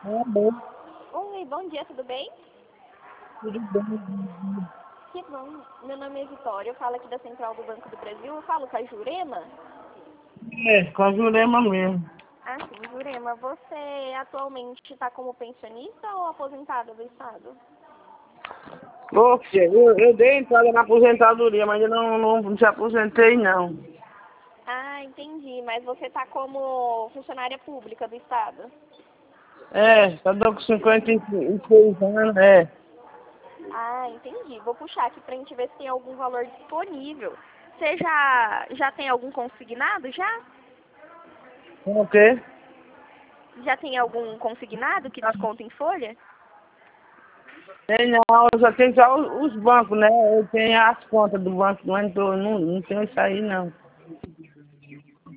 É bom, Oi, bom dia, tudo bem? tudo bem. Que bom. Meu nome é Vitória, eu falo aqui da Central do Banco do Brasil. Eu falo com a Jurema? Com a Jurema mesmo. Ah, sim, Jurema. Você atualmente está como pensionista ou aposentada do Estado? Ô, filha, eu dei entrada na aposentadoria, mas eu não se aposentei, não. Ah, entendi. Mas você está como funcionária pública do Estado? Eu tô com 56 anos, Ah, entendi. Vou puxar aqui pra gente ver se tem algum valor disponível. Você já tem algum consignado já? Com o quê? Já tem algum consignado que desconta em folha? Tem não, eu só tenho só os bancos, né? Eu tenho as contas do banco, mas não tenho isso aí, não.